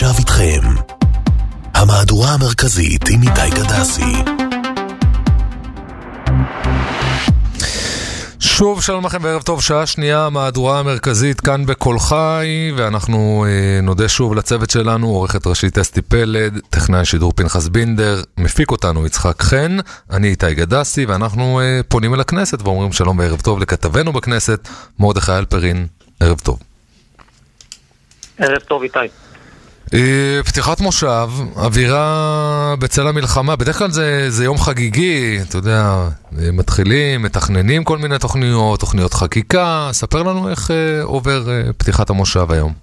עכשיו איתכם המהדורה המרכזית עם איתי גדסי. שוב שלום לכם וערב טוב, שעה שנייה, המהדורה המרכזית כאן בכל חי, ואנחנו נודה שוב לצוות שלנו, עורכת ראשית אסתי פלד, טכנאי שידור פנחס בינדר, מפיק אותנו יצחק חן, אני איתי גדסי, ואנחנו פונים אל הכנסת ואומרים שלום וערב טוב לכתבנו בכנסת, מרדכי הלפרין. ערב טוב. ערב טוב איתי. פתיחת מושב, אווירה בצל המלחמה, בדרך כלל זה יום חגיגי, אתה יודע, מתחילים, מתכננים כל מיני תוכניות חקיקה, ספר לנו איך עובר פתיחת המושב היום.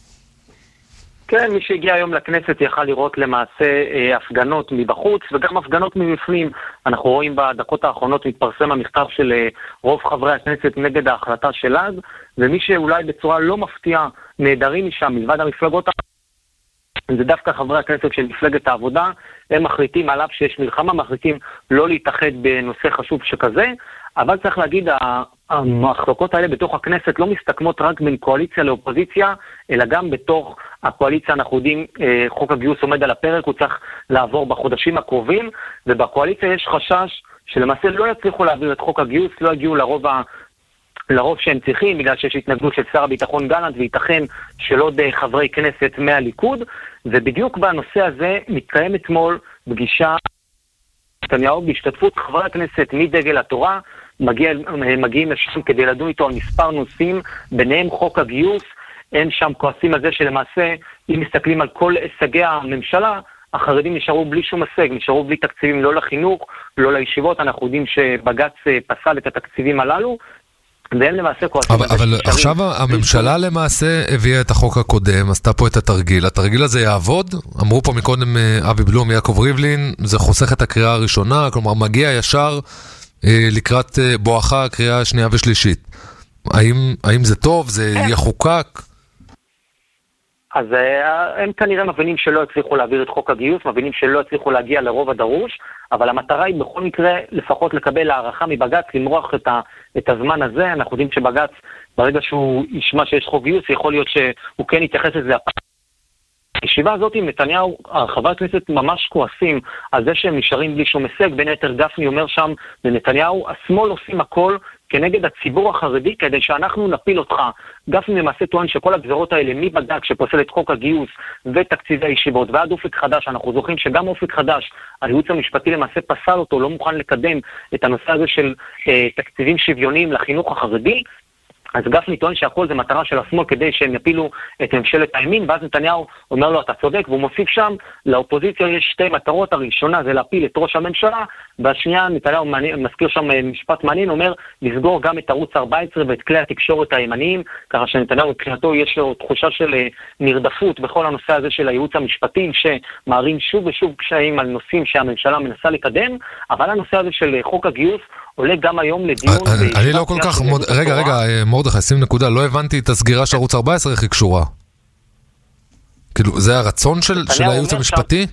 כן, מי שהגיע היום לכנסת יכל לראות למעשה הפגנות מבחוץ וגם הפגנות מבפנים. אנחנו רואים בדקות האחרונות מתפרסם המכתב של רוב חברי הכנסת נגד ההחלטה של אז, ומי שאולי בצורה לא מפתיעה נהדרים משם, מלבד המפלגות זה דווקא חברי הכנסת של מפלגת העבודה, הם מחליטים עליו שיש מלחמה, מחליטים לא להתאחד בנושא חשוב שכזה, אבל צריך להגיד, המחלוקות האלה בתוך הכנסת לא מסתכמות רק בין קואליציה לאופוזיציה, אלא גם בתוך הקואליציה. אנחנו יודעים, חוק הגיוס עומד על הפרק, הוא צריך לעבור בחודשים הקרובים, ובקואליציה יש חשש שלמעשה לא יצליחו להעביר את חוק הגיוס, לא יגיעו לרוב שהם צריכים, בגלל שיש התנגדות של שר הביטחון גלנט, וייתכן של עוד חברי כנסת מהליכוד, ובדיוק בנושא הזה מתקיים אתמול פגישה נתניהו בהשתתפות חברי הכנסת מדגל התורה, מגיעים לשם כדי לדון איתו על מספר נושאים, ביניהם חוק הגיוס. הם שם כועסים על זה שלמעשה, אם מסתכלים על כל הישגי הממשלה, החרדים נשארו בלי שום הישג, נשארו בלי תקציבים לא לחינוך, לא לישיבות. אנחנו יודעים שבג"ץ פסל את התקציבים הללו, והם למעשה כועסים. אבל עכשיו הממשלה למעשה הביאה את החוק הקודם, עשתה פה את התרגיל הזה יעבוד? אמרו פה מקודם אבי בלום, יעקב ריבלין, זה חוסך את הקריאה הראשונה, כלומר מגיע ישר לקראת בואכה הקריאה השנייה ושלישית. האם זה טוב? זה יחוקק? אז הם כנראה מבינים שלא הצליחו להעביר את חוק הגיוס, מבינים שלא הצליחו להגיע לרוב הדרוש, אבל המטרה היא בכל מקרה לפחות לקבל הערכה מבג"ץ, למרוח את הזמן הזה. אנחנו יודעים שבג"ץ, ברגע שהוא ישמע שיש חוק גיוס, יכול להיות שהוא כן יתייחס לזה. הישיבה הזאת עם נתניהו, חברי הכנסת ממש כועסים על זה שהם נשארים בלי שום הישג. בין היתר גפני אומר שם לנתניהו, השמאל עושים הכל כנגד הציבור החרדי כדי שאנחנו נפיל אותך. גפני למעשה טוען שכל הגזרות האלה מבג"ץ שפוסל את חוק הגיוס ותקציבי הישיבות ועד אופק חדש, אנחנו זוכרים שגם אופק חדש, הייעוץ המשפטי למעשה פסל אותו, לא מוכן לקדם את הנושא הזה של תקציבים שוויוניים לחינוך החרדי. אז גפני טוען שהכל זה מטרה של השמאל כדי שהם יפילו את ממשלת הימין, ואז נתניהו אומר לו אתה צודק, והוא מוסיף שם, לאופוזיציה יש שתי מטרות, הראשונה זה להפיל את ראש הממשלה, והשנייה נתניהו מזכיר שם משפט מעניין, אומר לסגור גם את ערוץ 14 ואת כלי התקשורת הימניים, ככה שנתניהו מבחינתו יש לו תחושה של נרדפות בכל הנושא הזה של הייעוץ המשפטי, שמערים שוב ושוב קשיים על נושאים שהממשלה מנסה לקדם, אבל הנושא הזה של חוק הגיוס עולה גם היום לדיון. אני לא כל כך, רגע, מרדכי, שים נקודה, לא הבנתי את הסגירה של ערוץ 14, איך היא קשורה? כאילו, זה הרצון של הייעוץ המשפטי?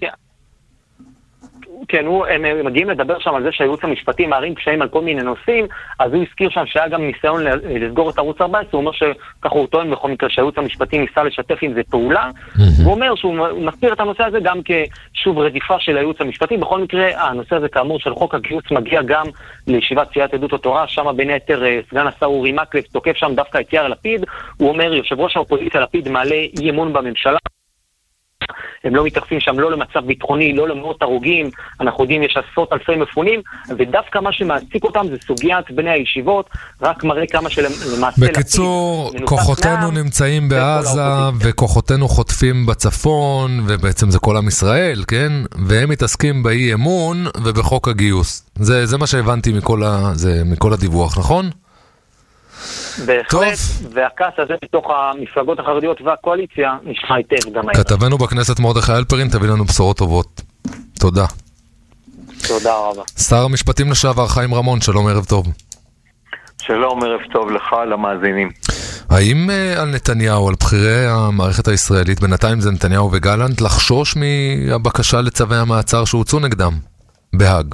כן, הם מגיעים לדבר שם על זה שהייעוץ המשפטי מערים קשיים על כל מיני נושאים, אז הוא הזכיר שם שהיה גם ניסיון לסגור את ערוץ 14, הוא אומר שככה הוא טוען בכל מקרה שהייעוץ המשפטי ניסה לשתף עם זה פעולה, הוא אומר שהוא מזכיר את הנושא הזה גם כשוב רדיפה של הייעוץ המשפטי. בכל מקרה, הנושא הזה כאמור של חוק הגיוס מגיע גם לישיבת סיעת יהדות התורה, שם בין היתר סגן השר אורי מקלב תוקף שם דווקא את יאיר לפיד, הוא אומר יושב ראש האופוזיציה לפיד מעלה אי אמון בממשלה, הם לא מתייחסים שם לא למצב ביטחוני, לא למאות הרוגים, אנחנו יודעים יש עשרות אלפי מפונים, ודווקא מה שמעסיק אותם זה סוגיית בני הישיבות, רק מראה כמה שלמעשה... בקיצור, כוחותינו נמצאים בעזה, וכוחותינו חוטפים בצפון, ובעצם זה כל עם ישראל, כן? והם מתעסקים באי אמון ובחוק הגיוס. זה מה שהבנתי מכל הדיווח, נכון? בהחלט, והכעס הזה בתוך המפלגות החרדיות והקואליציה נשמע היטב גם היום. כתבנו בכנסת מרדכי הלפרין, תביא לנו בשורות טובות. תודה. תודה רבה. שר המשפטים לשעבר חיים רמון, שלום, ערב טוב. שלום, ערב טוב לך, למאזינים. האם על נתניהו, על בכירי המערכת הישראלית, בינתיים זה נתניהו וגלנט, לחשוש מהבקשה לצווי המעצר שהוצאו נגדם בהאג?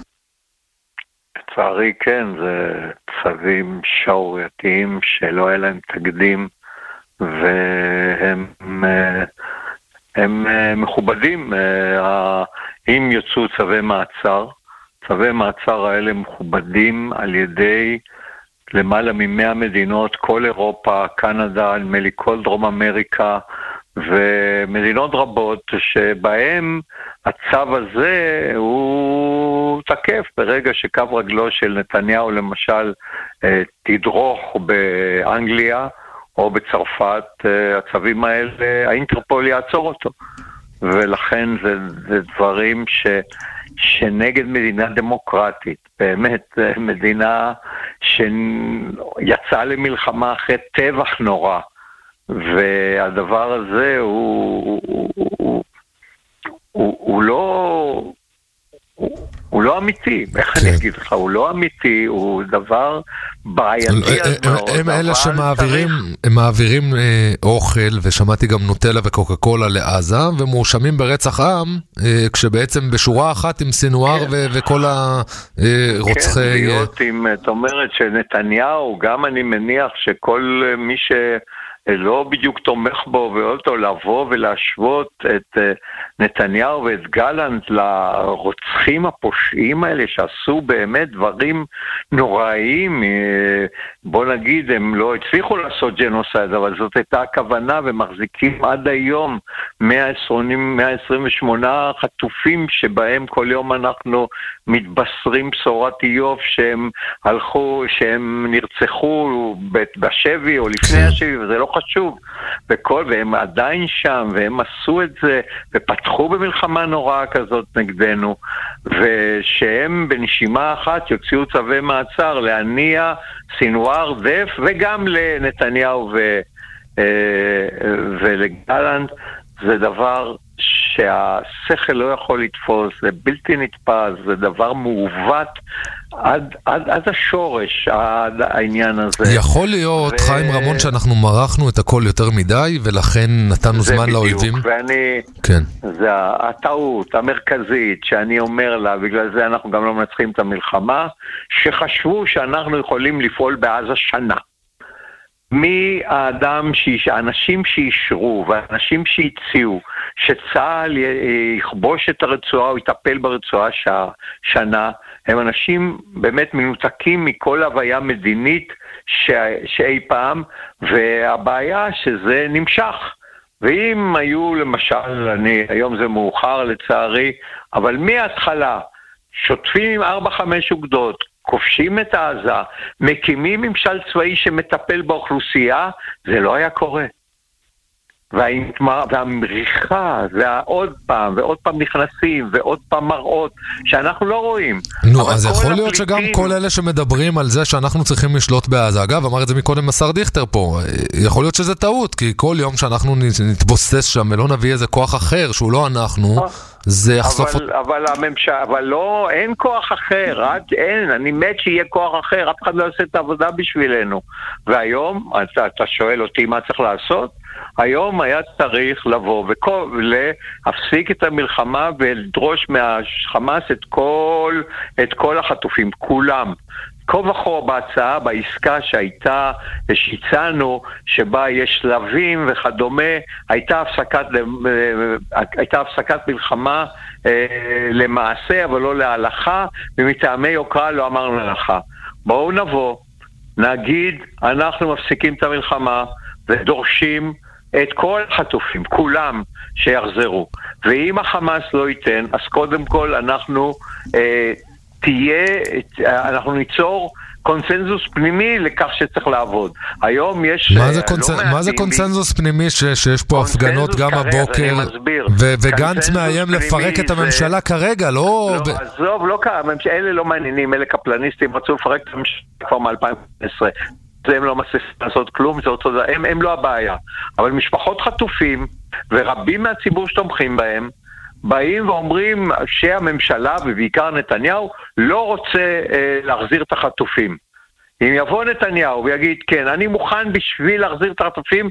לצערי כן, זה צווים שערורייתיים שלא היה להם תקדים, והם הם מכובדים, אם יוצאו צווי מעצר, צווי מעצר האלה מכובדים על ידי למעלה מ100 מדינות, כל אירופה, קנדה, נדמה לי כל דרום אמריקה, ומדינות רבות שבהם הצו הזה הוא תקף ברגע שקו רגלו של נתניהו למשל תדרוך באנגליה או בצרפת, הצווים האלה, האינטרפול יעצור אותו. ולכן זה דברים שנגד מדינה דמוקרטית, באמת מדינה שיצאה למלחמה אחרי טבח נורא, והדבר הזה הוא לא אמיתי, איך אני אגיד לך, הוא לא אמיתי, הוא דבר בעייתי. הם אלה שמעבירים אוכל, ושמעתי גם נוטלה וקוקה קולה לעזה, ומואשמים ברצח עם, כשבעצם בשורה אחת עם סינואר וכל הרוצחי... כן, להיות עם, את אומרת שנתניהו, גם אני מניח שכל מי לא בדיוק תומך בו ואותו לבוא ולהשוות את נתניהו ואת גלנט לרוצחים הפושעים האלה שעשו באמת דברים נוראיים, בוא נגיד הם לא הצליחו לעשות ג'נוסייד, אבל זאת הייתה הכוונה, ומחזיקים עד היום 128 חטופים שבהם כל יום אנחנו מתבשרים בשורת איוב שהם הלכו, שהם נרצחו בשבי או לפני השבי, וזה לא חשוב, והם עדיין שם, והם עשו את זה, ופתחו במלחמה נוראה כזאת נגדנו, ושהם בנשימה אחת יוציאו צווי מעצר להניע סינואר דף, וגם לנתניהו ולגלנט, זה דבר שהשכל לא יכול לתפוס, זה בלתי נתפס, זה דבר מעוות עד השורש, עד העניין הזה. יכול להיות, חיים רמון, שאנחנו מרחנו את הכל יותר מדי, ולכן נתנו זמן לאויבים. כן. זה הטעות המרכזית שאני אומר לה, בגלל זה אנחנו גם לא מנצחים את המלחמה, שחשבו שאנחנו יכולים לפעול בעזה שנה. האנשים שישרו והאנשים שהציעו שצה"ל יכבוש את הרצועה או יטפל ברצועה שנה, הם אנשים באמת מנותקים מכל הוויה מדינית שאי פעם, והבעיה שזה נמשך. ואם היו למשל, היום זה מאוחר לצערי, אבל מההתחלה שוטפים 4-5 אוגדות, כובשים את עזה, מקימים ממשל צבאי שמטפל באוכלוסייה, זה לא היה קורה. והמריחה, ועוד פעם נכנסים, ועוד פעם מראות, שאנחנו לא רואים. נו, אז יכול להיות שגם כל אלה שמדברים על זה שאנחנו צריכים לשלוט בעזה, אגב, אמר את זה מקודם השר דיכטר פה, יכול להיות שזה טעות, כי כל יום שאנחנו נתבוסס שם ולא נביא איזה כוח אחר, שהוא לא אנחנו, זה יחשוף... אבל לא, אין כוח אחר, אני מת שיהיה כוח אחר, אף אחד לא יעשה את העבודה בשבילנו. והיום, אתה שואל אותי מה צריך לעשות? היום היה צריך לבוא ולהפסיק את המלחמה ולדרוש מהחמאס את כל החטופים, כולם. כה וכה בהצעה, בעסקה שהצענו, שבה יש שלבים וכדומה, הייתה הפסקת מלחמה למעשה, אבל לא להלכה, ומטעמי יוקרה לא אמרנו להלכה. בואו נבוא, נגיד, אנחנו מפסיקים את המלחמה, ודורשים את כל החטופים, כולם שיחזרו. ואם החמאס לא ייתן, אז קודם כל אנחנו ניצור קונסנזוס פנימי לכך שצריך לעבוד. היום יש... מה זה קונסנזוס פנימי שיש פה הפגנות גם הבוקר, וגנץ מאיים לפרק את הממשלה כרגע, לא... עזוב, לא קרה, אלה לא מעניינים, אלה קפלניסטים, רצו לפרק את הממשלה כבר מ-2015. הם לא מצליחים לעשות כלום, הם לא הבעיה. אבל משפחות חטופים, ורבים מהציבור שתומכים בהם, באים ואומרים שהממשלה, ובעיקר נתניהו, לא רוצה להחזיר את החטופים. אם יבוא נתניהו ויגיד, כן, אני מוכן בשביל להחזיר את החטופים,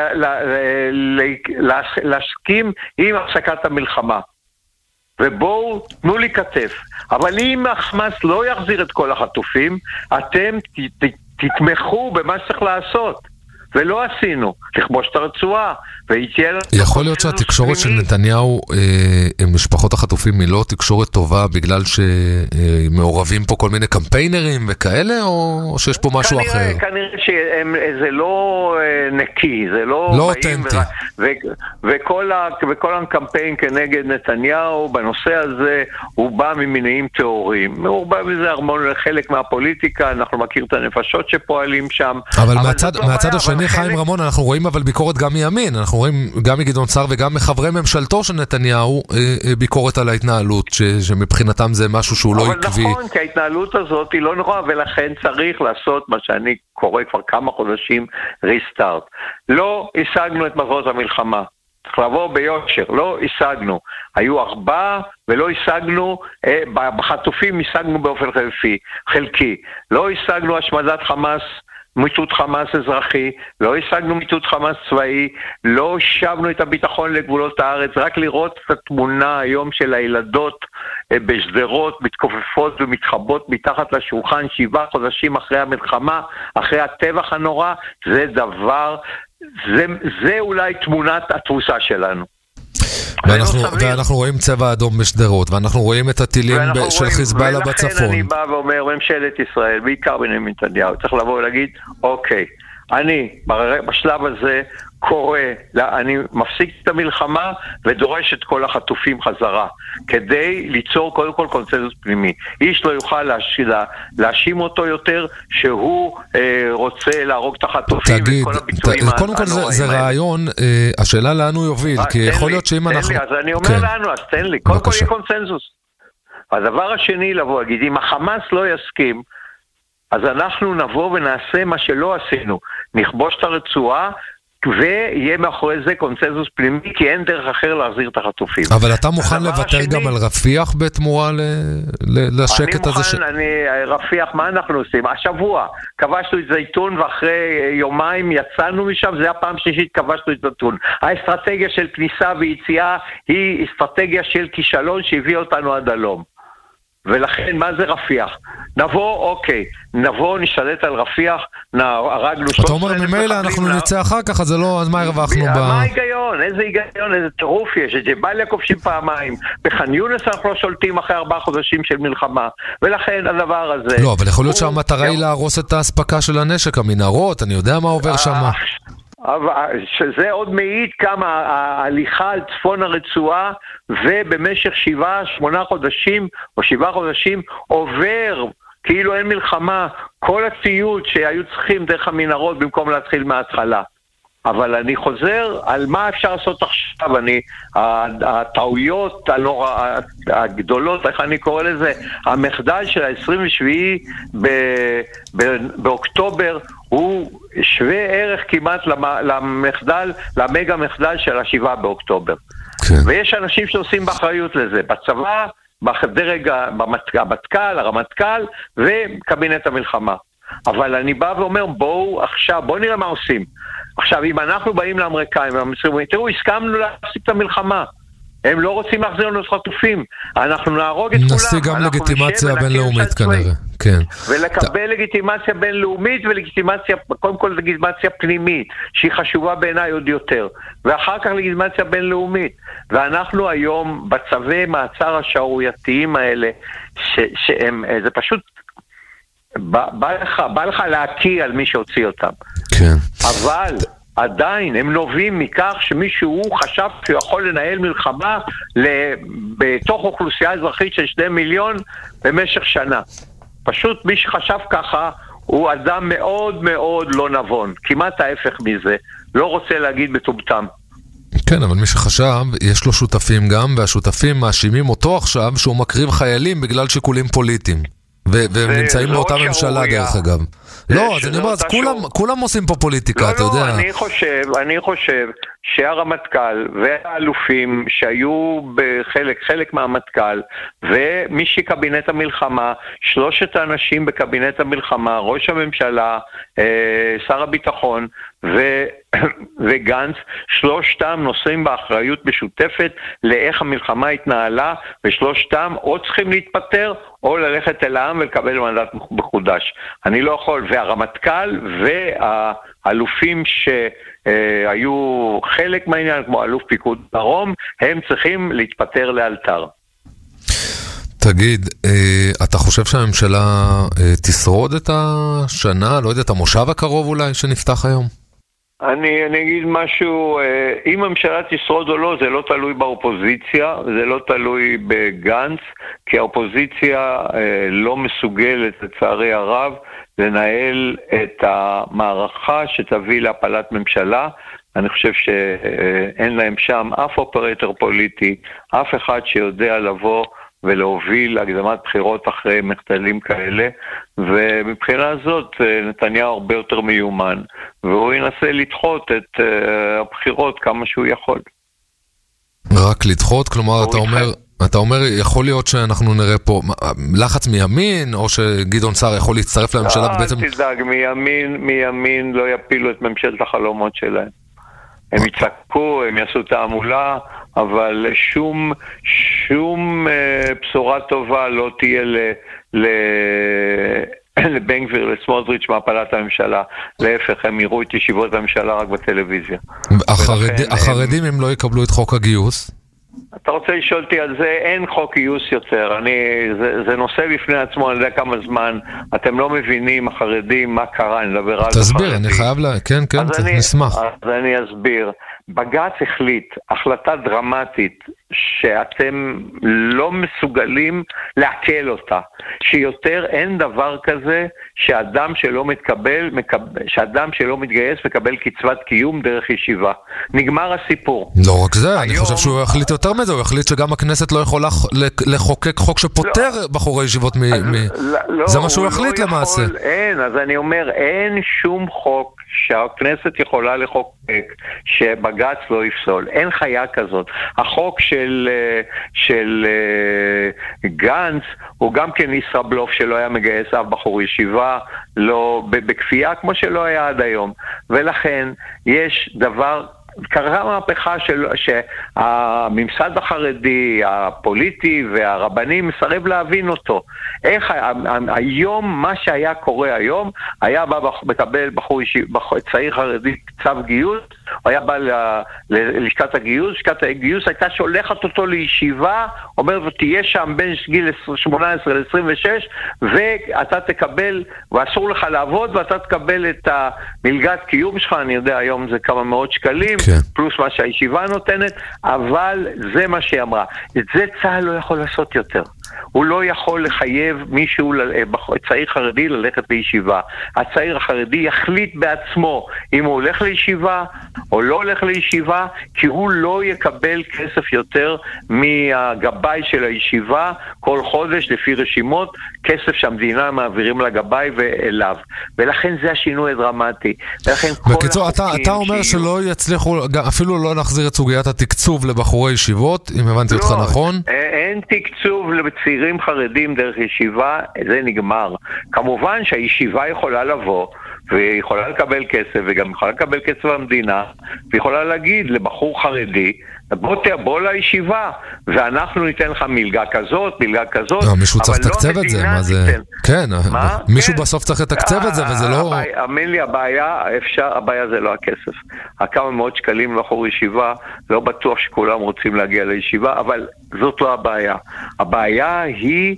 להסכים עם הפסקת המלחמה. ובואו, תנו לי כתף. אבל אם החמאס לא יחזיר את כל החטופים, אתם תתמכו במה שצריך לעשות. ולא עשינו, לכבוש את הרצועה, יכול להיות שהתקשורת של נתניהו משפחות החטופים היא לא תקשורת טובה בגלל שמעורבים פה כל מיני קמפיינרים וכאלה, או שיש פה משהו אחר? כנראה שזה לא נקי, זה לא אותנטי. וכל הקמפיין כנגד נתניהו בנושא הזה הוא בא ממניעים תיאוריים. הוא בא מזה הרמון לחלק מהפוליטיקה, אנחנו מכיר את הנפשות שפועלים שם. אבל מהצד השני, חיים רמון, אנחנו רואים אבל ביקורת גם מימין, אנחנו רואים גם מגדעון סער וגם מחברי ממשלתו של נתניהו ביקורת על ההתנהלות, שמבחינתם זה משהו שהוא לא עקבי. אבל נכון, כי ההתנהלות הזאת היא לא נורא, ולכן צריך לעשות מה שאני קורא כבר כמה חודשים, ריסטארט. לא השגנו את מטרות המלחמה. צריך לבוא ביושר, לא השגנו. היו 4 ולא השגנו, בחטופים השגנו באופן חלקי. לא השגנו השמדת חמאס, מיטוט חמאס אזרחי, לא השגנו מיטוט חמאס צבאי, לא שבנו את הביטחון לגבולות הארץ, רק לראות את התמונה היום של הילדות בשדרות, מתכופפות ומתחבות מתחת לשולחן 7 חודשים אחרי המלחמה, אחרי הטבח הנורא, זה דבר, זה אולי תמונת התבוסה שלנו. ואנחנו רואים צבע אדום בשדרות, ואנחנו רואים את הטילים של חיזבאללה בצפון. ולכן אני בא ואומר, ממשלת ישראל, בעיקר בנימין נתניהו, צריך לבוא ולהגיד, אוקיי, אני בשלב הזה קורא, אני מפסיק את המלחמה ודורש את כל החטופים חזרה, כדי ליצור קודם כל קונצנזוס פנימי. איש לא יוכל להאשים אותו יותר שהוא רוצה להרוג את החטופים. תגיד, קודם כל זה רעיון, השאלה לאן הוא יוביל, כי יכול להיות שאם אנחנו... אז אני אומר לנו, אז תן לי, קודם כל יהיה קונצנזוס. הדבר השני לבוא, להגיד, אם החמאס לא יסכים, אז אנחנו נבוא ונעשה מה שלא עשינו, נכבוש את הרצועה, ויהיה מאחורי זה קונצנזוס פנימי, כי אין דרך אחר להחזיר את החטופים. אבל אתה מוכן לוותר גם על רפיח בתמורה לשקט הזה? רפיח, מה אנחנו עושים? השבוע כבשנו את זיתון, ואחרי יומיים יצאנו משם, זה הפעם שלישית כבשנו את זיתון. האסטרטגיה של כניסה ויציאה היא אסטרטגיה של כישלון שהביא אותנו עד הלום. ולכן, מה זה רפיח? נבוא, נשתלט על רפיח, הרגנו... אתה אומר, ממילא אנחנו נצא אחר כך, אז מה הרווחנו ב... מה ההיגיון? איזה היגיון? איזה טירוף יש? את ג'באליה כובשים פעמיים. בח'אן יונס אנחנו לא שולטים אחרי 4 חודשים של מלחמה. ולכן הדבר הזה... לא, אבל יכול להיות שהמטרה היא להרוס את ההספקה של הנשק, המנהרות, אני יודע מה עובר שם. שזה עוד מעיד כמה ההליכה על צפון הרצועה ובמשך 7-8 חודשים או 7 חודשים עובר כאילו אין מלחמה, כל הציוד שהיו צריכים דרך המנהרות במקום להתחיל מההתחלה. אבל אני חוזר על מה אפשר לעשות עכשיו, הטעויות הגדולות, איך אני קורא לזה, המחדל של ה-27 באוקטובר הוא שווה ערך כמעט למגה מחדל של ה-7 באוקטובר. כן. ויש אנשים שעושים באחריות לזה, בצבא, בדרג המטכ"ל, הרמטכ"ל וקבינט המלחמה. אבל אני בא ואומר, בואו נראה מה עושים. עכשיו, אם אנחנו באים לאמריקאים, תראו, הסכמנו להפסיק את המלחמה. הם לא רוצים להחזיר לנו חטופים. אנחנו נהרוג את כולם. נשיג גם לגיטימציה בינלאומית כנראה. כן. ולקבל לגיטימציה בינלאומית ולגיטימציה, קודם כל לגיטימציה פנימית, שהיא חשובה בעיניי עוד יותר. ואחר כך לגיטימציה בינלאומית. ואנחנו היום בצווי מעצר השערורייתיים האלה, שהם, זה פשוט, בא לך להקיא על מי שהוציא אותם. כן. אבל עדיין הם נובעים מכך שמישהו חשב שהוא יכול לנהל מלחמה בתוך אוכלוסייה אזרחית של 2 מיליון במשך שנה. פשוט מי שחשב ככה הוא אדם מאוד מאוד לא נבון, כמעט ההפך מזה, לא רוצה להגיד מטומטם. כן, אבל מי שחשב, יש לו שותפים גם, והשותפים מאשימים אותו עכשיו שהוא מקריב חיילים בגלל שיקולים פוליטיים. והם נמצאים באותה ממשלה דרך אגב. לא, אז אני אומר, אז כולם עושים פה פוליטיקה, אתה יודע. אני חושב שהרמטכ"ל והאלופים שהיו חלק מהמטכ"ל ומי שקבינט המלחמה, שלושת האנשים בקבינט המלחמה, ראש הממשלה, שר הביטחון וגנץ, שלושתם נושאים באחריות משותפת לאיך המלחמה התנהלה, ושלושתם או צריכים להתפטר או ללכת אל העם ולקבל מנדט מחודש. אני לא יכול, והרמטכ"ל והאלופים שהיו חלק מהעניין, כמו אלוף פיקוד דרום, הם צריכים להתפטר לאלתר. תגיד, אתה חושב שהממשלה תשרוד את השנה, לא יודע, את המושב הקרוב אולי שנפתח היום? אני אגיד משהו, אם הממשלה תשרוד או לא, זה לא תלוי באופוזיציה, זה לא תלוי בגנץ, כי האופוזיציה לא מסוגלת, לצערי הרב, לנהל את המערכה שתביא להפלת ממשלה. אני חושב שאין להם שם אף אופרטור פוליטי, אף אחד שיודע לבוא ולהוביל הקדמת בחירות אחרי מחדלים כאלה, ומבחינה הזאת נתניהו הרבה יותר מיומן, והוא ינסה לדחות את הבחירות כמה שהוא יכול. רק לדחות? כלומר, אתה אומר, יכול להיות שאנחנו נראה פה לחץ מימין, או שגדעון סער יכול להצטרף לממשלה ובעצם... אל תדאג, מימין לא יפילו את ממשלת החלומות שלהם. הם יצעקו, הם יעשו תעמולה, אבל שום בשורה טובה לא תהיה לבן גביר, לסמוטריץ' מהפלת הממשלה. להפך, הם יראו את ישיבות הממשלה רק בטלוויזיה. החרדים הם לא יקבלו את חוק הגיוס? אתה רוצה לשאול אותי על זה? אין חוק גיוס יותר. זה נושא בפני עצמו, אני יודע כמה זמן. אתם לא מבינים, החרדים, מה קרה, אני מדבר על... תסביר, אני חייב כן, נשמח. אז אני אסביר. בג"ץ החליט, החלטה דרמטית, שאתם לא מסוגלים להקל אותה. שיותר אין דבר כזה שאדם שלא מתגייס מקבל קצבת קיום דרך ישיבה. נגמר הסיפור. לא רק זה, אני חושב שהוא החליט יותר מזה, הוא החליט שגם הכנסת לא יכולה לחוקק חוק שפותר בחורי ישיבות זה מה שהוא החליט למעשה. אין, אז אני אומר, אין שום חוק שהכנסת יכולה לחוקק שבג"ץ לא יפסול. אין חיה כזאת. החוק של גנץ הוא גם כן ישראבלוף שלא היה מגייס אף בחור ישיבה, לא בכפייה כמו שלא היה עד היום. ולכן יש דבר, קרה מהפכה שהממסד החרדי, הפוליטי והרבני מסרב להבין אותו. איך היום, מה שהיה קורה היום, היה בא מקבל צעיר חרדי צו גיוס, הוא היה בא ללשכת הגיוס, לשכת הגיוס הייתה שולחת אותו לישיבה, אומרת תהיה שם בין גיל 18 ל-26, ואתה תקבל, ואסור לך לעבוד, ואתה תקבל את המלגת קיום שלך, אני יודע היום זה כמה מאות שקלים, פלוס מה שהישיבה נותנת, אבל זה מה שהיא אמרה. את זה צה"ל לא יכול לעשות יותר. הוא לא יכול לחייב מישהו, צעיר חרדי, ללכת לישיבה. הצעיר החרדי יחליט בעצמו אם הוא הולך לישיבה או לא הולך לישיבה, כי הוא לא יקבל כסף יותר מהגבאי של הישיבה כל חודש לפי רשימות, כסף שהמדינה מעבירים לגבאי ואליו. ולכן זה השינוי הדרמטי. בקיצור, אתה אומר שלא יצליחו אפילו לא להחזיר את סוגיית התקצוב לבחורי ישיבות, אם הבנתי אותך נכון? אין תקצוב לצעירים חרדים דרך ישיבה, זה נגמר. כמובן שהישיבה יכולה לבוא והיא יכולה לקבל כסף, וגם יכולה לקבל כסף במדינה, והיא יכולה להגיד לבחור חרדי, בוא לישיבה, ואנחנו ניתן לך מלגה כזאת, מישהו צריך לתקצב את זה, מה זה? כן, מישהו בסוף צריך לתקצב את זה, וזה לא... האמן לי, הבעיה זה לא הכסף. הכמה מאות שקלים לבחור ישיבה, לא בטוח שכולם רוצים להגיע לישיבה, אבל זאת לא הבעיה. הבעיה היא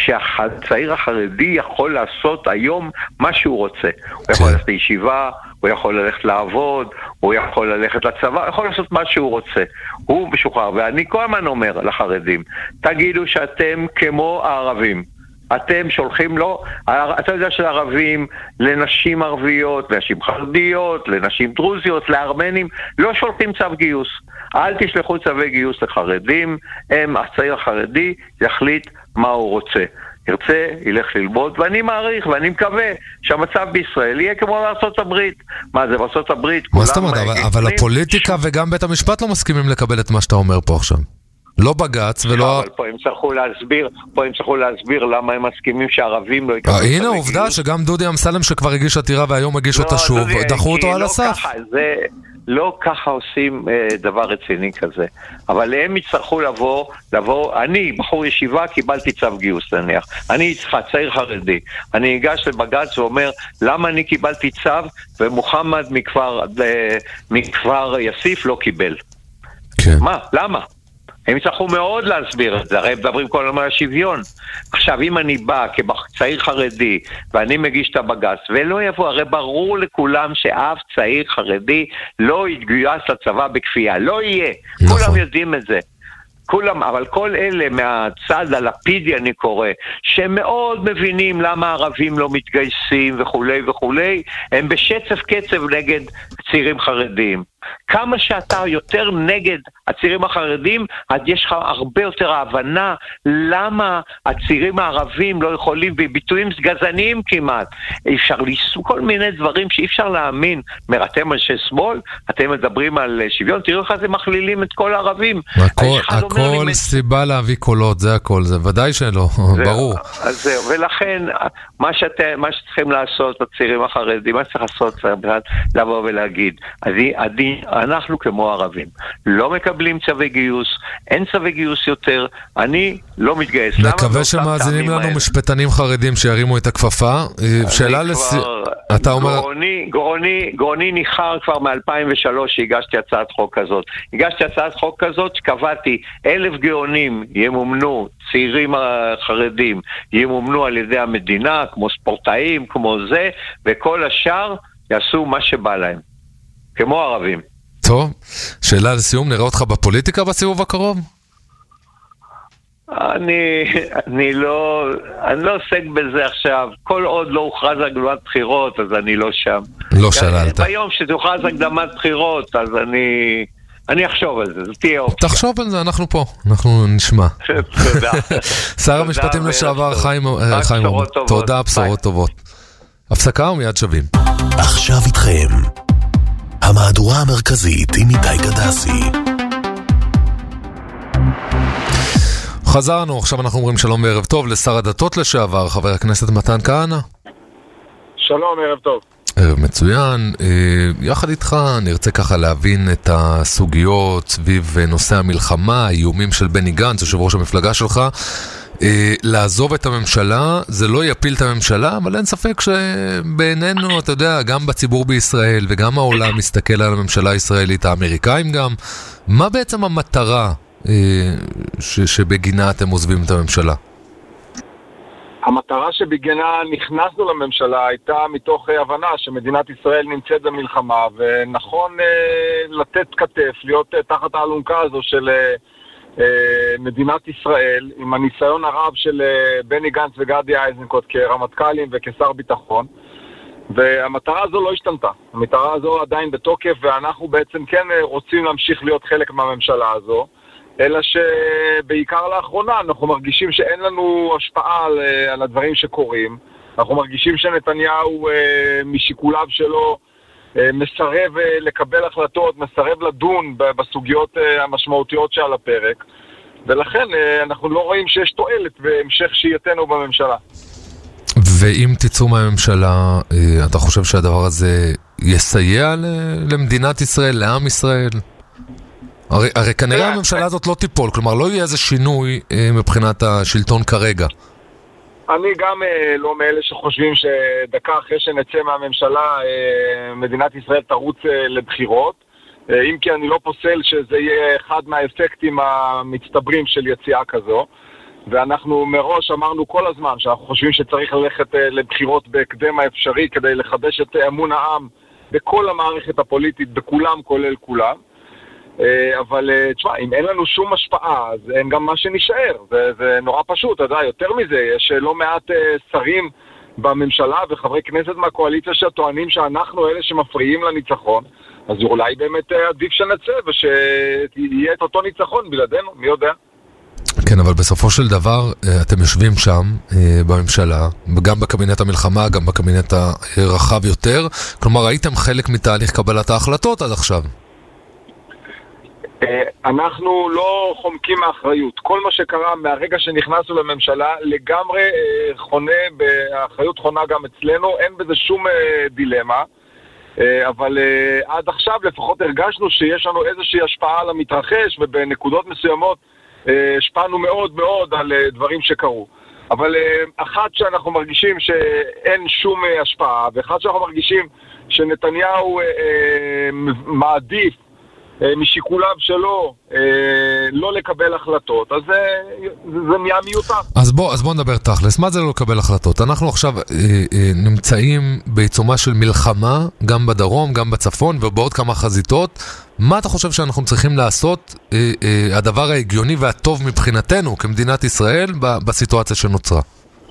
שהצעיר החרדי יכול לעשות היום מה שהוא רוצה. הוא יכול ללכת לישיבה, הוא יכול ללכת לעבוד, הוא יכול ללכת לצבא, הוא יכול לעשות מה שהוא רוצה. הוא משוחרר, ואני כל הזמן אומר לחרדים, תגידו שאתם כמו הערבים. אתם שולחים לו, אתה יודע שלערבים, לנשים ערביות, לנשים חרדיות, לנשים דרוזיות, לארמנים, לא שולחים צו גיוס. אל תשלחו צווי גיוס לחרדים, הצעיר החרדי יחליט מה הוא רוצה. ירצה, ילך ללמוד, ואני מעריך, ואני מקווה שהמצב בישראל יהיה כמו בארצות הברית. מה זה, בארצות הברית? מה זאת אומרת? אבל הפוליטיקה וגם בית המשפט לא מסכימים לקבל את מה שאתה אומר פה עכשיו. לא בגץ ולא... אבל פה הם צריכו להסביר למה הם מסכימים שהערבים לא יקבלו. הנה עובדה שגם דודי אמסלם שכבר הגיש עתירה והיום הגיש אותה שוב, דחו אותו על הסף. לא ככה עושים דבר רציני כזה. אבל הם יצטרכו לבוא, אני, בחור ישיבה, קיבלתי צו גיוס נניח. אני צעיר חרדי. אני אגש לבג"ץ ואומר, למה אני קיבלתי צו ומוחמד מכפר יסיף לא קיבל? כן. מה? למה? הם יצטרכו מאוד להסביר את זה, הרי מדברים כל הזמן על השוויון. עכשיו, אם אני בא כצעיר חרדי, ואני מגיש את הבג"ץ, ולא יבוא, הרי ברור לכולם שאף צעיר חרדי לא יתגויס לצבא בכפייה, לא יהיה. נכון. כולם יודעים את זה. אבל כל אלה מהצד הלפידי אני קורא, שהם מאוד מבינים למה הערבים לא מתגייסים וכולי וכולי, הם בשצף קצב נגד צעירים חרדים. כמה שאתה יותר נגד הצעירים החרדים, אז יש לך הרבה יותר ההבנה למה הצעירים הערבים לא יכולים, בביטויים גזעניים כמעט. אפשר לסו כל מיני דברים שאי אפשר להאמין. אתם אנשי שמאל, אתם מדברים על שוויון, תראו איך זה מכלילים את כל הערבים. הכל סיבה להביא קולות, זה הכל, זה ודאי שלא, ברור. אז זהו, ולכן מה שצריכים לעשות הצעירים החרדים, מה שצריך לעשות לבוא ולהגיד, אנחנו כמו ערבים לא מקבלים צווי גיוס, אין צווי גיוס יותר, אני לא מתגייס. מקווה שמאזינים לנו משפטנים חרדים שירימו את הכפפה. שאלה אתה אומר... גרוני ניחר כבר מ-2003 שהגשתי הצעת חוק כזאת. הגשתי הצעת חוק כזאת שקבעתי 1,000 גאונים ימומנו, צעירים חרדים ימומנו על ידי המדינה, כמו ספורטאים, כמו זה, וכל השאר יעשו מה שבא להם. כמו ערבים. טוב, שאלה לסיום, נראה אותך בפוליטיקה בסיבוב הקרוב? אני לא עוסק בזה עכשיו. כל עוד לא הוכרז הקדמת בחירות, אז אני לא שם. לא שאלת. ביום שתוכרז הקדמת בחירות, אז אני אחשוב על זה, זה תהיה אופציה. תחשוב על זה, אנחנו פה, אנחנו נשמע. תודה. שר המשפטים לשעבר, חיים אורון. תודה, בשורות טובות. הפסקה ומיד שווים. עכשיו איתכם. המהדורה המרכזית עם איתי גדסי. חזרנו, עכשיו אנחנו אומרים שלום וערב טוב לשר הדתות לשעבר, חבר הכנסת מתן כהנא. שלום, ערב טוב. ערב מצוין. יחד איתך נרצה ככה להבין את הסוגיות סביב נושא המלחמה, האיומים של בני גנץ, יושב ראש המפלגה שלך. לעזוב את הממשלה, זה לא יפיל את הממשלה, אבל אין ספק שבעינינו, אתה יודע, גם בציבור בישראל וגם העולם מסתכל על הממשלה הישראלית, האמריקאים גם, מה בעצם המטרה שבגינה אתם עוזבים את הממשלה? המטרה שבגינה נכנסנו לממשלה הייתה מתוך הבנה שמדינת ישראל נמצאת במלחמה, ונכון לתת כתף, להיות תחת האלונקה הזו של מדינת ישראל, עם הניסיון הרב של בני גנץ וגדי איזנקוט כרמטכ"לים וכשר ביטחון, והמטרה הזו לא השתנתה. המטרה הזו עדיין בתוקף, ואנחנו בעצם כן רוצים להמשיך להיות חלק מהממשלה הזו, אלא שבעיקר לאחרונה אנחנו מרגישים שאין לנו השפעה על הדברים שקורים. אנחנו מרגישים שנתניהו משיקוליו שלו מסרב לקבל החלטות, מסרב לדון בסוגיות המשמעותיות שעל הפרק, ולכן אנחנו לא רואים שיש תועלת בהמשך שהייתנו בממשלה. ואם תצאו מהממשלה, אתה חושב שהדבר הזה יסייע למדינת ישראל, לעם ישראל? הרי כנראה הממשלה הזאת לא תיפול, כלומר לא יהיה איזה שינוי מבחינת השלטון כרגע. אני גם לא מאלה שחושבים שדקה אחרי שנצא מהממשלה מדינת ישראל תרוץ לבחירות, אם כי אני לא פוסל שזה יהיה אחד מהאפקטים המצטברים של יציאה כזו, ואנחנו מראש אמרנו כל הזמן שאנחנו חושבים שצריך ללכת לבחירות בהקדם האפשרי כדי לחדש את אמון העם בכל המערכת הפוליטית, בכולם כולל כולם. אבל תשמע, אם אין לנו שום השפעה, אז אין גם מה שנשאר. זה נורא פשוט, אתה יודע, יותר מזה, יש לא מעט שרים בממשלה וחברי כנסת מהקואליציה שטוענים שאנחנו אלה שמפריעים לניצחון, אז אולי באמת עדיף שנצא ושיהיה את אותו ניצחון בלעדינו, מי יודע? כן, אבל בסופו של דבר אתם יושבים שם בממשלה, גם בקבינט המלחמה, גם בקבינט הרחב יותר, כלומר הייתם חלק מתהליך קבלת ההחלטות עד עכשיו. אנחנו לא חומקים מאחריות. כל מה שקרה מהרגע שנכנסנו לממשלה לגמרי חונה, האחריות חונה גם אצלנו, אין בזה שום דילמה, אבל עד עכשיו לפחות הרגשנו שיש לנו איזושהי השפעה על המתרחש, ובנקודות מסוימות השפענו מאוד מאוד על דברים שקרו. אבל אחת שאנחנו מרגישים שאין שום השפעה, ואחת שאנחנו מרגישים שנתניהו מעדיף משיקוליו שלו לא לקבל החלטות, אז זה נהיה מיותר. אז בוא נדבר תכלס, מה זה לא לקבל החלטות? אנחנו עכשיו נמצאים בעיצומה של מלחמה, גם בדרום, גם בצפון ובעוד כמה חזיתות. מה אתה חושב שאנחנו צריכים לעשות, הדבר ההגיוני והטוב מבחינתנו כמדינת ישראל בסיטואציה שנוצרה?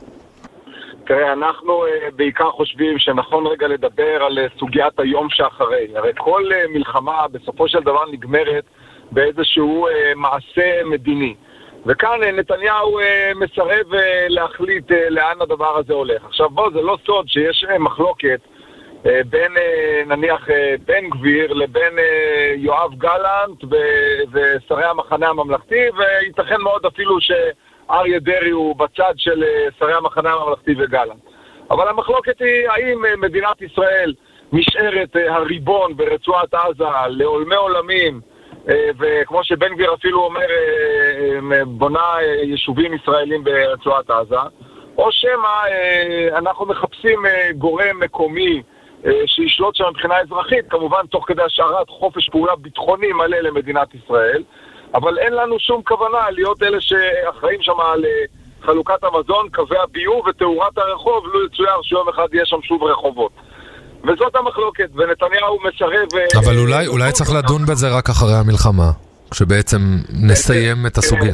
תראה, אנחנו בעיקר חושבים שנכון רגע לדבר על סוגיית היום שאחרי. הרי כל מלחמה בסופו של דבר נגמרת באיזשהו מעשה מדיני. וכאן נתניהו מסרב להחליט לאן הדבר הזה הולך. עכשיו בוא, זה לא סוד שיש מחלוקת בין נניח בן גביר לבין יואב גלנט ושרי המחנה הממלכתי, וייתכן מאוד אפילו אריה דרעי הוא בצד של שרי המחנה הממלכתי וגלנט. אבל המחלוקת היא האם מדינת ישראל נשארת הריבון ברצועת עזה לעולמי עולמים, וכמו שבן גביר אפילו אומר, בונה יישובים ישראלים ברצועת עזה, או שמה אנחנו מחפשים גורם מקומי שישלוט שם מבחינה אזרחית, כמובן תוך כדי השארת חופש פעולה ביטחוני מלא למדינת ישראל, אבל אין לנו שום כוונה להיות אלה שאחראים שם על חלוקת המזון, קווי הביוב ותאורת הרחוב, לא יצויר שיום אחד יהיה שם שוב רחובות. וזאת המחלוקת, ונתניהו מסרב... אבל אולי צריך לדון בזה רק אחרי המלחמה, כשבעצם נסיים את הסוגיה.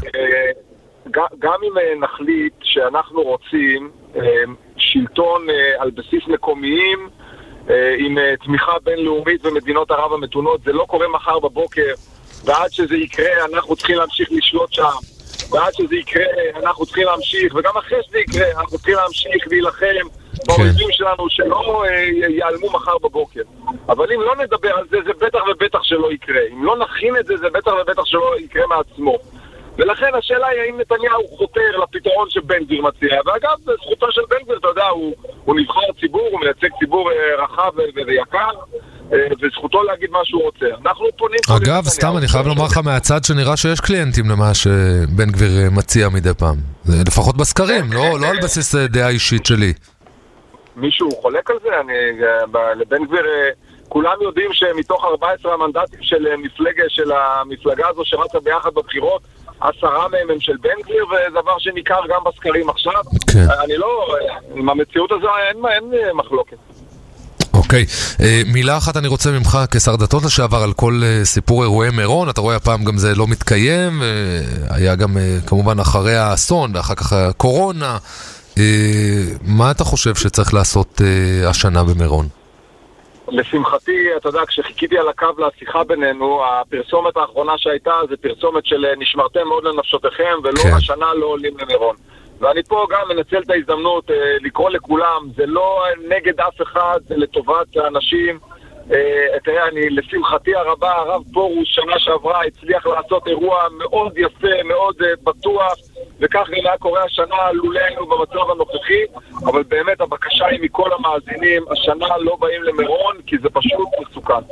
גם אם נחליט שאנחנו רוצים שלטון על בסיס מקומיים, עם תמיכה בינלאומית במדינות ערב המתונות, זה לא קורה מחר בבוקר, ועד שזה יקרה אנחנו צריכים להמשיך לשלוט שם, ועד שזה יקרה אנחנו צריכים להמשיך, וגם אחרי שזה יקרה אנחנו צריכים להמשיך להילחם באויבים שלנו שלא ייעלמו מחר בבוקר. אבל אם לא נדבר על זה, זה בטח ובטח שלא יקרה. אם לא נכין את זה, זה בטח ובטח שלא יקרה מעצמו. ולכן השאלה היא האם נתניהו חותר לפתרון שבן גביר מציע. ואגב, זכותו של בן גביר, אתה יודע, הוא נבחר ציבור, הוא מייצג ציבור רחב ויקר, וזכותו להגיד מה שהוא רוצה. אנחנו פונים... אגב, סתם אני חייב לומר לך מהצד שנראה שיש קליינטים למה שבן גביר מציע מדי פעם. לפחות בסקרים, לא על בסיס דעה אישית שלי. מישהו חולק על זה? לבן גביר... כולם יודעים שמתוך 14 המנדטים של המפלגה הזו שרצה ביחד בבחירות, 10 מהם הם של בן גביר, וזה דבר שניכר גם בסקרים עכשיו. אני לא... עם המציאות הזו אין מחלוקת. אוקיי, מילה אחת אני רוצה ממך כשר דתות לשעבר על כל סיפור אירועי מירון. אתה רואה הפעם גם זה לא מתקיים, היה גם כמובן אחרי האסון ואחר כך הקורונה. מה אתה חושב שצריך לעשות השנה במירון? לשמחתי, אתה יודע, כשחיכיתי על הקו לשיחה בינינו, הפרסומת האחרונה שהייתה זה פרסומת של נשמרתם מאוד לנפשותיכם ולא השנה לא עולים למירון. ואני פה גם מנצל את ההזדמנות לקרוא לכולם, זה לא נגד אף אחד, זה לטובת האנשים. תראה, אני לשמחתי הרבה, הרב פורוש שנה שעברה הצליח לעשות אירוע מאוד יפה, מאוד בטוח, וכך גם היה קורה השנה לולנו במצב הנוכחי, אבל באמת הבקשה היא מכל המאזינים, השנה לא באים למירון, כי זה פשוט מסוכן.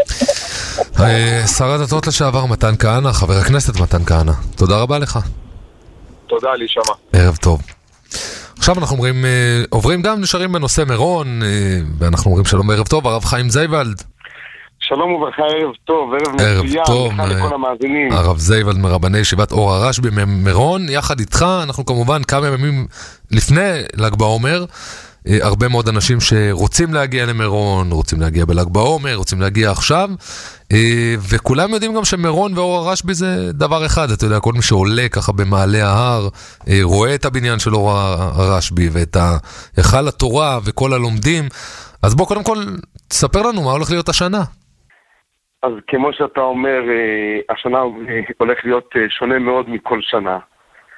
שר הדתות לשעבר מתן כהנא, חבר הכנסת מתן כהנא, תודה רבה לך. תודה, לי שמה. ערב טוב. עכשיו אנחנו עוברים גם נשארים בנושא מירון, ואנחנו אומרים שלום ערב טוב, הרב חיים זייבלד. שלום וברכה, ערב טוב, ערב מצוין, לך לכל המאזינים. הרב זייבלד מרבני ישיבת אור הרשב"י במירון, יחד איתך, אנחנו כמובן כמה ימים לפני ל"ג בעומר, הרבה מאוד אנשים שרוצים להגיע למירון, רוצים להגיע בל"ג בעומר, רוצים להגיע עכשיו, וכולם יודעים גם שמירון ואור הרשב"י זה דבר אחד, אתה יודע, כל מי שעולה ככה במעלה ההר, רואה את הבניין של אור הרשב"י ואת היכל התורה וכל הלומדים, אז בוא קודם כל תספר לנו מה הולך להיות השנה. אז כמו שאתה אומר, השנה הולך להיות שונה מאוד מכל שנה.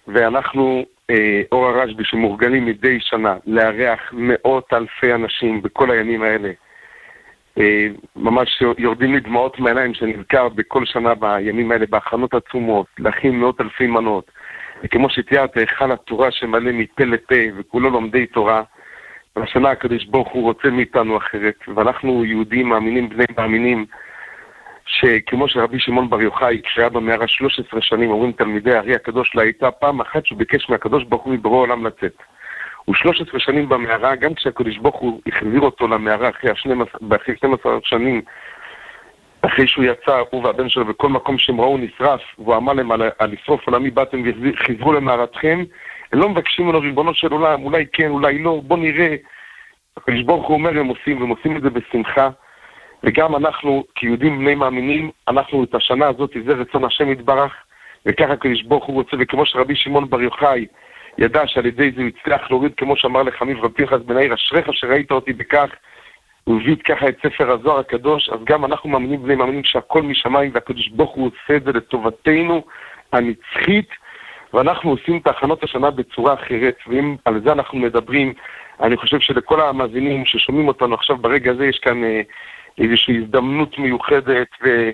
ואנחנו, אור הרשב"י, שמורגלים מדי שנה לארח מאות אלפי אנשים בכל הימים האלה, ממש יורדים לי דמעות מהעיניים שנזכר בכל שנה בימים האלה, בהכנות עצומות, להכין מאות אלפי מנות, וכמו שתיארת, היכל התורה שמלא מפה לפה, וכולו לומדי תורה, והשנה הקדוש ברוך הוא רוצה מאיתנו אחרת, ואנחנו יהודים מאמינים, בני מאמינים, שכמו שרבי שמעון בר יוחאי, כשהיה במערה 13 שנים, אומרים תלמידי הארי הקדוש, לה הייתה פעם אחת שהוא ביקש מהקדוש ברוך הוא מבורא עולם לצאת. הוא 13 שנים במערה, גם כשהקדוש ברוך הוא החזיר אותו למערה אחרי 12 שנים, אחרי שהוא יצא, הוא והבן שלו, בכל מקום שהם ראו נשרף, והוא אמר להם על לשרוף עולמי באתם וחזרו למערתכם, הם לא מבקשים ממנו ריבונו של עולם, אולי כן, אולי לא, בוא נראה. הקדוש ברוך הוא אומר, הם עושים את זה בשמחה, וגם אנחנו, כיהודים בני מאמינים, אנחנו את השנה הזאת, זה רצון השם יתברך, וככה הקדוש ברוך הוא רוצה, וכמו שרבי שמעון בר יוחאי ידע שעל ידי זה הוא הצליח להוריד, כמו שאמר לחמיו רבי פנחס בן יאיר, אשריך שראית אותי בכך, הוא הביא ככה את ספר הזוהר הקדוש, אז גם אנחנו מאמינים בני מאמינים שהכל משמיים, והקדוש ברוך הוא עושה את זה לטובתנו הנצחית, ואנחנו עושים את ההכנות השנה בצורה אחרת, ואם על זה אנחנו מדברים, אני חושב שלכל המאזינים ששומעים אותנו עכשיו ברגע הזה, יש כאן איזושהי הזדמנות מיוחדת,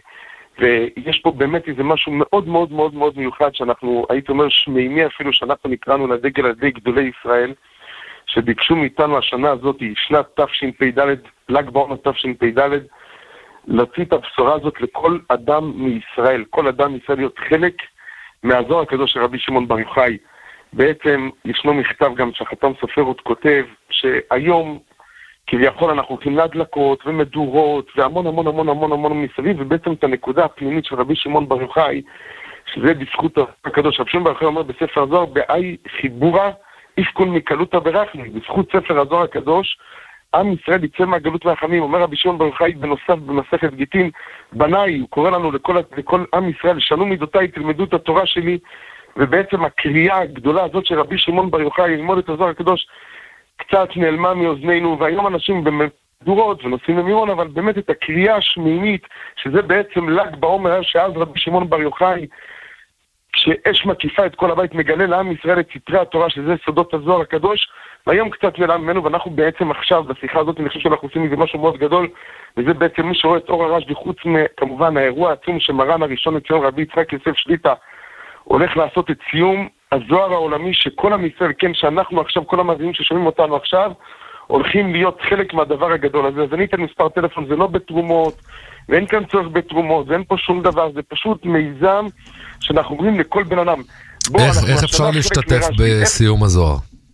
ויש פה באמת איזה משהו מאוד מאוד מאוד מאוד מיוחד, שאנחנו, הייתי אומר, שמימי אפילו, שאנחנו נקראנו לדגל על ידי גדולי ישראל, שביקשו מאיתנו השנה הזאת, שנת תשפ"ד, ל"ג בעומר תשפ"ד, להוציא את הבשורה הזאת לכל אדם מישראל, כל אדם מישראל להיות חלק מהזוהר הקדוש של רבי שמעון בר יוחאי. בעצם ישנו מכתב גם שהחתם סופר עוד כותב, שהיום כביכול אנחנו הולכים להדלקות ומדורות והמון המון המון המון המון מסביב, ובעצם את הנקודה הפנימית של רבי שמעון בר יוחאי, שזה בזכות הקדוש. רבי שמעון בר יוחאי אומר בספר הזוהר, באי חיבורה יפקון מקלותא ברכני, בזכות ספר הזוהר הקדוש, עם ישראל יצא מהגלות והחמים. אומר רבי שמעון בר יוחאי בנוסף במסכת גיטין, בניי, הוא קורא לנו לכל עם ישראל, שנו מידותיי, תלמדו את התורה שלי, ובעצם הקריאה הגדולה הזאת של רבי שמעון בר יוחאי ללמוד את הזוהר הקדוש, קצת נעלמה מאוזנינו, והיום אנשים במדורות ונוסעים למירון, אבל באמת את הקריאה השמימית, שזה בעצם ל"ג בעומר, שאז רבי שמעון בר יוחאי, כשאש מקיפה את כל הבית, מגלה לעם ישראל את סתרי התורה, שזה סודות הזוהר הקדוש, והיום קצת נעלם ממנו, ואנחנו בעצם עכשיו, בשיחה הזאת, אני חושב שאנחנו עושים מזה משהו מאוד גדול, וזה בעצם מי שרואה את אור הרשב"י, חוץ מכמובן האירוע העצום שמרן הראשון לציון רבי יצחק יוסף שליט"א, הולך לעשות את סיום הזוהר העולמי, שכל עם ישראל, כן, שאנחנו עכשיו, כל המאזינים ששומעים אותנו עכשיו, הולכים להיות חלק מהדבר הגדול הזה. אז אני אתן מספר טלפון, זה לא בתרומות, ואין כאן צורך בתרומות, ואין פה שום דבר, זה פשוט מיזם שאנחנו אומרים לכל בן אדם. איך אפשר להשתתף בסיום הזוהר?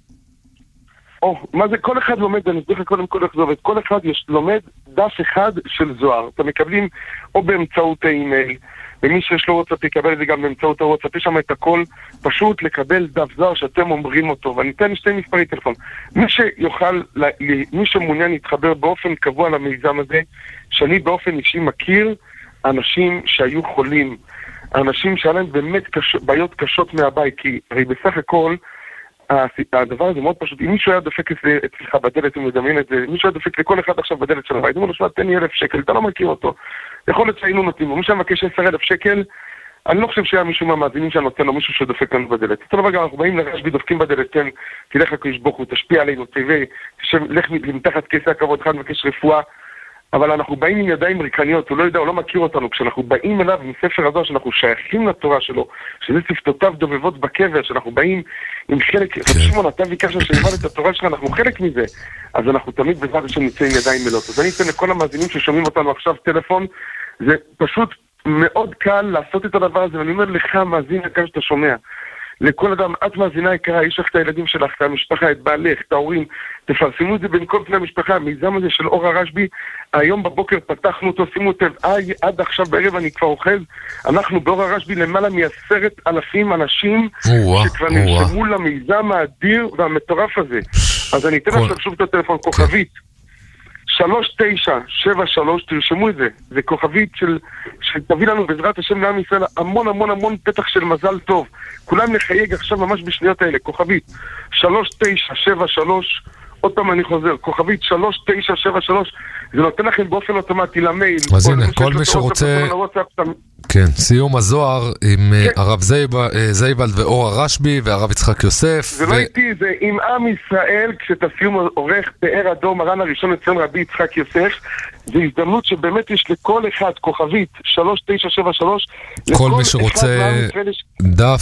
מה זה? כל אחד לומד, אני אסביר לך קודם כל איך זה עובד, כל אחד לומד דף אחד של זוהר. אתם מקבלים או באמצעות האימייל, ומי שיש לו וואטסאפ יקבל את זה גם באמצעות הוואטסאפ, יש שם את הכל, פשוט לקבל דף זוהר שאתם אומרים אותו, ואני אתן שתי מספרי טלפון. מי שמעוניין להתחבר באופן קבוע למיזם הזה, שאני באופן אישי מכיר אנשים שהיו חולים, אנשים שהיה להם באמת בעיות קשות מהבית, כי הרי בסך הכל, הדבר הזה מאוד פשוט, אם מישהו היה דופק אצלך בדלת, אם מדמיין את זה, מישהו היה דופק לכל אחד עכשיו בדלת של הבית, הוא אומר, תן לי 1,000 שקל, אתה לא מכיר אותו, יכול להיות שהיינו נותנים לו, מי שמבקש 10,000 שקל, אני לא חושב שהיה מישהו מהמאזינים שאני נותן לו, מישהו שדופק לנו בדלת. אותו דבר גם, אנחנו באים לרשב"י, דופקים בדלת, תן, תלך לקדוש ברוך הוא, תשפיע עלינו, לך מתחת כיסא הכבוד, אחד מבקש רפואה, אבל אנחנו באים עם ידיים ריקניות, הוא לא יודע, הוא לא מכיר אותנו, כשאנחנו באים אליו עם ספר הזוהר, שאנחנו שייכים לתורה שלו, שזה שפתותיו דובבות בקבר, שאנחנו באים עם חלק, רבי שמעון, אתה ביקשת שנלמד את התורה שלך, אנחנו חלק מזה, אז אנחנו תמיד בעזרת השם נצא עם ידיים מלאות. אז אני אתן לכל המאזינים ששומעים אותנו עכשיו טלפון, זה פשוט מאוד קל לעשות את הדבר הזה, ואני אומר לך, מאזין יקר שאתה שומע, לכל אדם, את מאזינה יקרה, יש לך את הילדים שלך, את המשפחה, את בעלך, את ההורים, תפרסמו את זה בין כל פני המשפחה. המיזם הזה של אור הרשב"י, היום בבוקר פתחנו אותו, שימו אותם, עד עכשיו בערב אני כבר אוחז, אנחנו באור הרשב"י למעלה מ10,000 אנשים שכבר נרשמו למיזם האדיר והמטורף הזה. אז אני אתן לך שוב את הטלפון, כוכבית 3973, תרשמו את זה, זה כוכבית שתביא לנו בעזרת השם לעם ישראל המון המון המון פתח של מזל טוב. כולם נחייג עכשיו ממש בשניות האלה, כוכבית 3973, עוד פעם אני חוזר, כוכבית 3973, זה נותן לכם באופן אוטומטי למייל. אז הנה, כל מי שרוצה... כן, סיום הזוהר עם הרב זייבלד ואור הרשבי והרב יצחק יוסף. זה לא איתי, זה עם עם ישראל, כשתסיום עורך פאר אדום, מרן הראשון לציון רבי יצחק יוסף. זו הזדמנות שבאמת יש לכל אחד, כוכבית 3973. כל מי שרוצה דף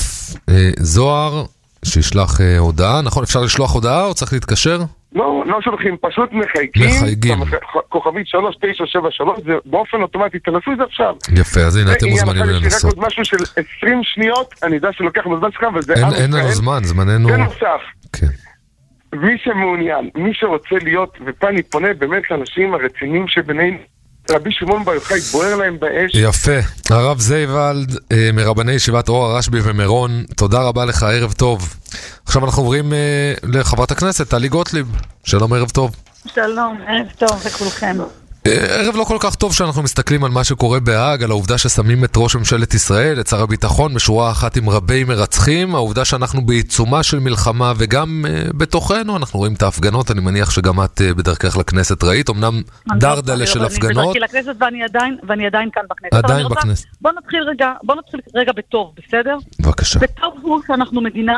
זוהר, שישלח הודעה. נכון, אפשר לשלוח הודעה או צריך להתקשר? לא שולחים, פשוט מחייגים. כוכבית 3973, זה באופן אוטומטי, תנסו את זה עכשיו. יפה, אז הנה, אתם מוזמנים לנסות. יש רק עוד משהו של 20 שניות, אני יודע שלוקח מזמן שלך, אבל זה... אין לנו זמן, זמננו... זה נוסף. כן. מי שמעוניין, מי שרוצה להיות, ופה אני פונה באמת לאנשים הרציניים שביניהם, רבי שמעון בר יוחאי בוער להם באש. יפה. הרב זייבלד, מרבני ישיבת אור הרשבי ומירון, תודה רבה לך, ערב טוב. עכשיו אנחנו עוברים לחברת הכנסת, טלי גוטליב. שלום, ערב טוב. שלום, ערב טוב לכולכם. ערב לא כל כך טוב שאנחנו מסתכלים על מה שקורה בהאג, על העובדה ששמים את ראש ממשלת ישראל, את שר הביטחון, בשורה אחת עם רבי מרצחים, העובדה שאנחנו בעיצומה של מלחמה וגם בתוכנו, אנחנו רואים את ההפגנות, אני מניח שגם את בדרכך לכנסת ראית, אמנם דרדלה של הפגנות. אני בדרכי לכנסת ואני עדיין כאן בכנסת. עדיין בכנסת. בוא נתחיל רגע בטוב, בסדר? בבקשה. בטוב הוא שאנחנו מדינה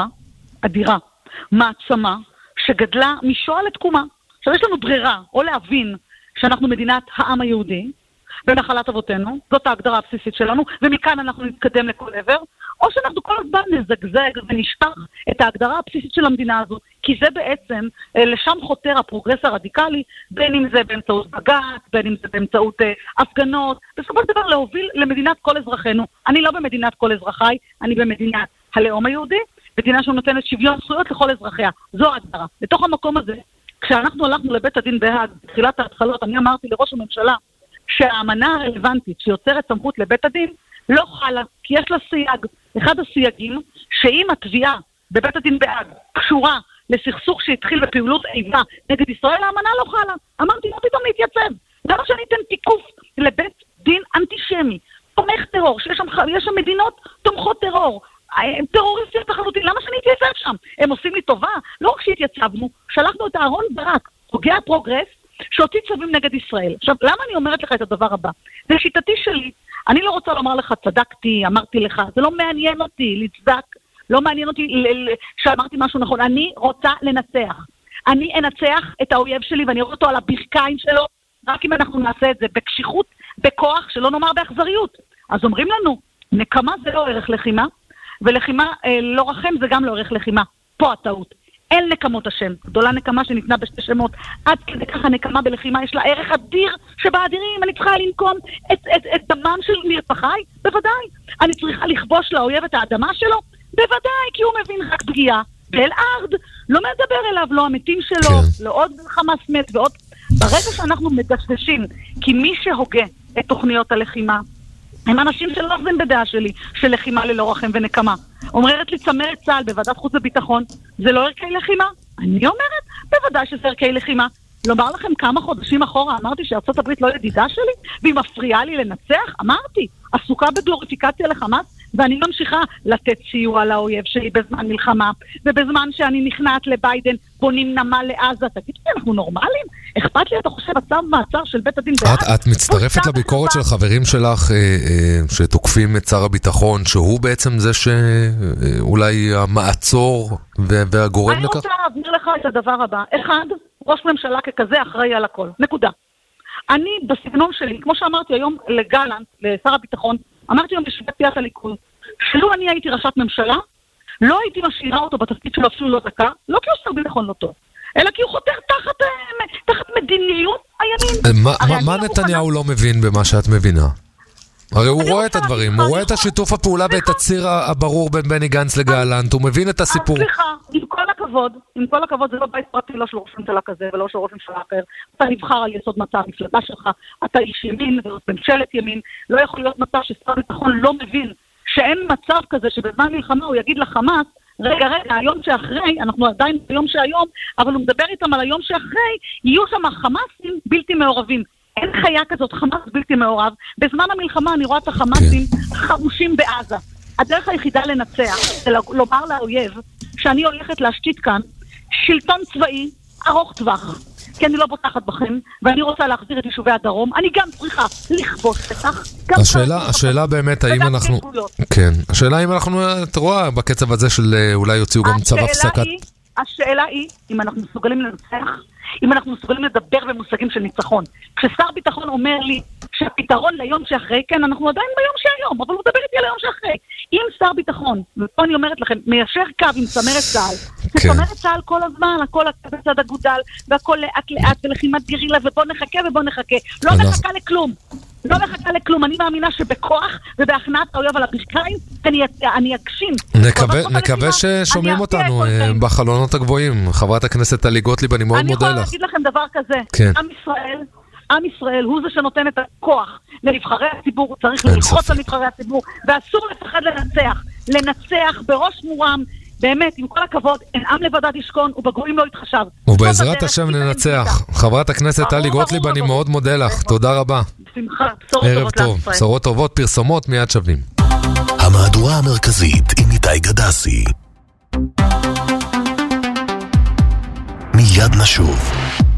אדירה, מעצמה, שגדלה משואה לתקומה. עכשיו יש לנו ברירה, או להבין שאנחנו מדינת העם היהודי, בנחלת אבותינו, זאת ההגדרה הבסיסית שלנו, ומכאן אנחנו נתקדם לכל עבר, או שאנחנו כל הזמן נזגזג ונשטח את ההגדרה הבסיסית של המדינה הזו, כי זה בעצם, לשם חותר הפרוגרס הרדיקלי, בין אם זה באמצעות בג"ץ, בין אם זה באמצעות הפגנות, בסופו של דבר להוביל למדינת כל אזרחינו. אני לא במדינת כל אזרחיי, אני במדינת הלאום היהודי, מדינה שנותנת שוויון זכויות לכל אזרחיה. זו ההגדרה. בתוך המקום הזה, כשאנחנו הלכנו לבית הדין בהאג, בתחילת ההתחלות, אני אמרתי לראש הממשלה שהאמנה הרלוונטית שיוצרת סמכות לבית הדין לא חלה, כי יש לה סייג. אחד הסייגים, שאם התביעה בבית הדין בהאג קשורה לסכסוך שהתחיל בפעילות איבה נגד ישראל, האמנה לא חלה. אמרתי, לא פתאום להתייצב. למה שאני אתן תיקוף לבית דין אנטישמי, תומך טרור, שיש שם מדינות תומכות טרור, הם טרוריסטים לחלוטין, למה שאני אתייצב שם? הם עושים לי טובה? לא רק שהתייצבנו, שלחנו את אהרון ברק, הוגה הפרוגרס, שהוציא צווים נגד ישראל. עכשיו, למה אני אומרת לך את הדבר הבא? זה שיטתי שלי, אני לא רוצה לומר לך, צדקתי, אמרתי לך, זה לא מעניין אותי לצדק, לא מעניין אותי שאמרתי משהו נכון, אני רוצה לנצח. אני אנצח את האויב שלי ואני אראה אותו על הברכיים שלו, רק אם אנחנו נעשה את זה בקשיחות, בכוח, שלא נאמר באכזריות. אז אומרים לנו, נקמה זה לא ערך לחימה, ולחימה לא רחם זה גם לא ערך לחימה. פה הטעות. אין נקמות השם. גדולה נקמה שניתנה בשתי שמות. עד כדי ככה נקמה בלחימה יש לה ערך אדיר שבאדירים. אני צריכה לנקום את דמם של נרצחיי? בוודאי. אני צריכה לכבוש לאויב את האדמה שלו? בוודאי, כי הוא מבין רק פגיעה. באל-ארד לא מדבר אליו, לא המתים שלו, כן. לא עוד חמאס מת ועוד. ברגע שאנחנו מדשדשים, כי מי שהוגה את תוכניות הלחימה, הם אנשים שלא אוחזים בדעה שלי, של לחימה ללא רחם ונקמה. אומרת לי צמרת צה"ל בוועדת חוץ וביטחון, זה לא ערכי לחימה? אני אומרת, בוודאי שזה ערכי לחימה. לומר לכם כמה חודשים אחורה, אמרתי שארצות הברית לא ידידה שלי, והיא מפריעה לי לנצח? אמרתי, עסוקה בגלוריפיקציה לחמאס, ואני ממשיכה לתת סיוע לאויב שלי בזמן מלחמה, ובזמן שאני נכנעת לביידן, בונים נמל לעזה. תגיד לי, אנחנו נורמלים? אכפת לי, אתה חושב, הצו מעצר של בית הדין בהאג? את מצטרפת לביקורת של חברים שלך שתוקפים את שר הביטחון, שהוא בעצם זה שאולי המעצור והגורם לכך? אני רוצה להבהיר לך את הדבר הבא. אחד, ראש ממשלה ככזה אחראי על הכל. נקודה. אני בסגנון שלי, כמו שאמרתי היום לגלנט, לשר הביטחון, אמרתי היום בישיבת סיעת הליכוד, שלו אני הייתי ראשת ממשלה, לא הייתי משאירה אותו בתפקיד שלו אפילו לא דקה, לא כי הוא שר ביטחון לא טוב, אלא כי הוא חותר תחת מדיניות הימין. מה נתניהו לא מבין במה שאת מבינה? הרי הוא רואה את הדברים, הוא רואה את השיתוף הפעולה ואת הציר הברור בין בני גנץ לגלנט, הוא מבין את הסיפור. סליחה, עם כל הכבוד, זה לא בית פרטי, לא של ראש ממשלה כזה ולא של ראש ממשלה אחר. אתה נבחר על יסוד מצע המפלגה שלך, אתה איש ימין וממשלת ימין, לא יכול להיות מצב ששר ביטחון לא מבין שאין מצב כזה שבזמן מלחמה הוא יגיד לחמאס, רגע, היום שאחרי, אנחנו עדיין ביום שהיום, אבל הוא מדבר איתם על היום שאחרי, יהיו שם חמאסים בלתי מעורבים. אין חיה כזאת, חמאס בלתי מעורב. בזמן המלחמה אני רואה את החמאסים חמושים בעזה. הדרך היחידה לנצח זה לומר לאויב שאני הולכת להשתית כאן שלטון צבאי ארוך טווח. כי אני לא בוטחת בכם, ואני רוצה להחזיר את יישובי הדרום, אני גם צריכה לכבוש פתח. השאלה באמת, האם אנחנו... כן, השאלה האם אנחנו, אתה רואה, בקצב הזה של אולי יוציאו גם צו הפסקת... השאלה היא, אם אנחנו מסוגלים לנצח, אם אנחנו מסוגלים לדבר במושגים של ניצחון. כששר ביטחון אומר לי שהפתרון ליום שאחרי, כן, אנחנו עדיין ביום שהיום, אבל הוא מדבר איתי על היום שאחרי. אם שר ביטחון, ופה אני אומרת לכם, מיישר קו עם צמרת צה"ל, צמרת צה"ל כל הזמן, הכל בצד הגודל, והכל לאט לאט, ולחימת גרילה, ובוא נחכה, לא מחכה לכלום. לא מחכה לכלום, אני מאמינה שבכוח ובהכנעת האויב על הברכיים, אני אגשים. נקווה ששומעים אותנו בחלונות הגבוהים. חברת הכנסת טלי גוטליב, אני מאוד מודה לך. אני יכולה להגיד לכם דבר כזה, עם ישראל הוא זה שנותן את הכוח לנבחרי הציבור, הוא צריך ללחוץ על נבחרי הציבור, ואסור לפחד לנצח בראש מורם, באמת, עם כל הכבוד, אין עם לבדד ישכון, ובגרועים לא יתחשב. ובעזרת השם ננצח. חברת הכנסת טלי גוטליב, אני מאוד מודה לך, תודה רבה. בשמחה, בשורות טובות ערב טוב, בשורות טובות, פרסומות, מיד שווים. המהדורה המרכזית עם איתי גדסי. מיד נשוב.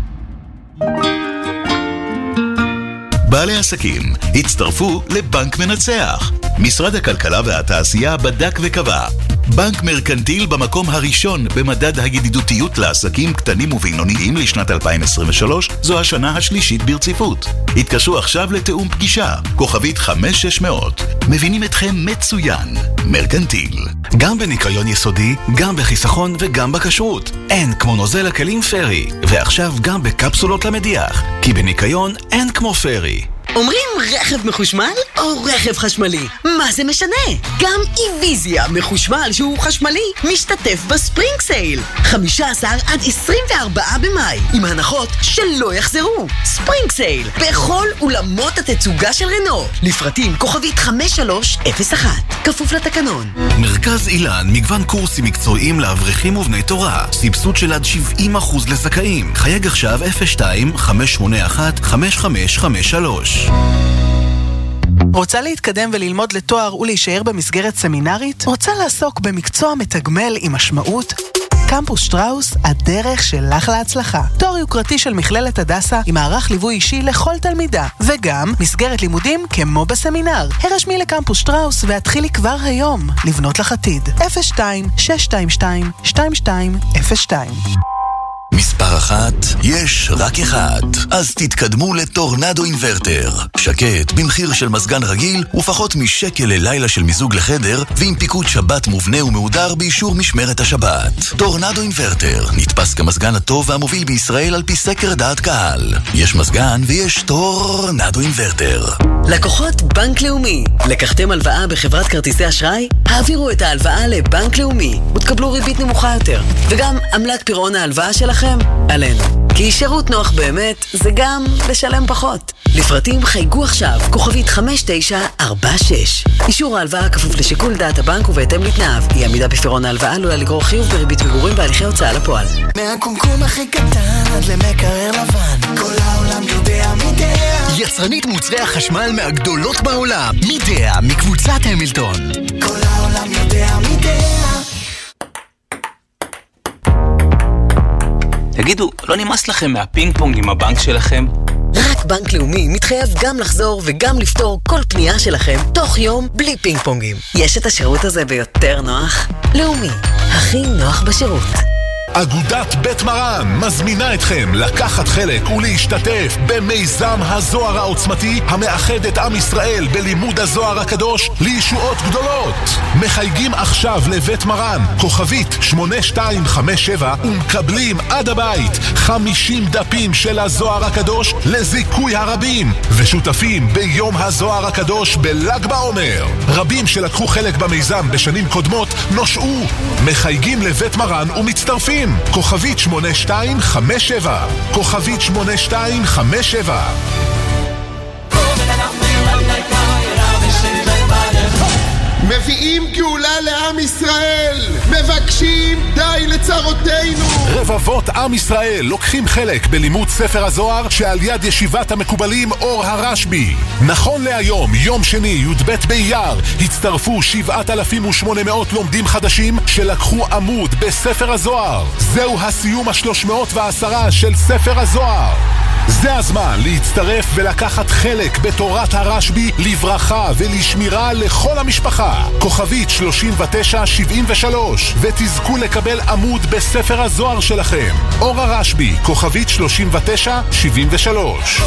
בעלי עסקים, הצטרפו לבנק מנצח. משרד הכלכלה והתעשייה בדק וקבע. בנק מרקנטיל במקום הראשון במדד הידידותיות לעסקים קטנים ובינוניים לשנת 2023, זו השנה השלישית ברציפות. התקשרו עכשיו לתאום פגישה, כוכבית 5600. מבינים אתכם מצוין. מרקנטיל. גם בניקיון יסודי, גם בחיסכון וגם בכשרות. אין כמו נוזל הכלים פרי, ועכשיו גם בקפסולות למדיח, כי בניקיון אין כמו פרי. אומרים רכב מחושמל או רכב חשמלי? מה זה משנה? גם איביזיה מחושמל שהוא חשמלי משתתף בספרינג סייל 15 עד 24 במאי עם הנחות שלא יחזרו. ספרינג סייל בכל אולמות התצוגה של רנו, לפרטים כוכבית 5301, כפוף לתקנון. מרכז אילן, מגוון קורסים מקצועיים לאברכים ובני תורה, סבסוד של עד 70% לזכאים. חייג עכשיו 02-581-5553. רוצה להתקדם וללמוד לתואר ולהישאר במסגרת סמינרית? רוצה לעסוק במקצוע מתגמל עם משמעות? קמפוס שטראוס, הדרך שלך להצלחה. תואר יוקרתי של מכללת הדסה עם מערך ליווי אישי לכל תלמידה, וגם מסגרת לימודים כמו בסמינר. הרשמי לקמפוס שטראוס והתחילי כבר היום לבנות לך עתיד. 02-622-2202. מספר 1, יש רק אחד. אז תתקדמו לטורנדו אינברטר. שקט, במחיר של מזגן רגיל, ופחות משקל ללילה של מיזוג לחדר, ועם פיקוד שבת מובנה ומהודר באישור משמרת השבת. טורנדו אינברטר נתפס כמזגן הטוב והמוביל בישראל על פי סקר דעת קהל. יש מזגן ויש טורנדו אינברטר. לקוחות בנק לאומי, לקחתם הלוואה בחברת כרטיסי אשראי? העבירו את ההלוואה לבנק לאומי ותקבלו ריבית נמוכה יותר, וגם עמלת פירעון ההלוואה שלכם עלינו. כי שירות נוח באמת זה גם לשלם פחות. לפרטים חייגו עכשיו, כוכבית 5946. אישור ההלוואה כפוף לשיקול דעת הבנק ובהתאם לתנאיו. אי עמידה בפירעון ההלוואה עלולה לגרור חיוב בריבית פיגורים בהליכי הוצאה לפועל. מהקומקום הכי קטן עד למקרר לבן, כל העולם יודע מידע. יצרנית מוצרי החשמל מהגדולות בעולם, מידע, מקבוצת המילטון. כל העולם יודע מידע. תגידו, לא נמאס לכם מהפינג פונג עם הבנק שלכם? רק בנק לאומי מתחייב גם לחזור וגם לפתור כל פנייה שלכם תוך יום בלי פינג פונגים. יש את השירות הזה ביותר נוח? לאומי, הכי נוח בשירות. אגודת בית מרן מזמינה אתכם לקחת חלק ולהשתתף במיזם הזוהר העוצמתי המאחד את עם ישראל בלימוד הזוהר הקדוש לישועות גדולות. מחייגים עכשיו לבית מרן, כוכבית 8257, ומקבלים עד הבית 50 דפים של הזוהר הקדוש לזיכוי הרבים, ושותפים ביום הזוהר הקדוש בל"ג בעומר. רבים שלקחו חלק במיזם בשנים קודמות נושעו. מחייגים לבית מרן ומצטרפים. כוכבית 8257, כוכבית 8257. מביאים גאולה לעם ישראל, מבקשים די לצרותינו. רבבות עם ישראל לוקחים חלק בלימוד ספר הזוהר שעל יד ישיבת המקובלים אור הרשב"י. נכון להיום, יום שני, י"ב באייר, הצטרפו 7,800 לומדים חדשים שלקחו עמוד בספר הזוהר. זהו הסיום ה-310 של ספר הזוהר. זה הזמן להצטרף ולקחת חלק בתורת הרשב"י לברכה ולשמירה לכל המשפחה. כוכבית 3973 ותזכו לקבל עמוד בספר הזוהר שלכם. אור הרשב"י, כוכבית 3973.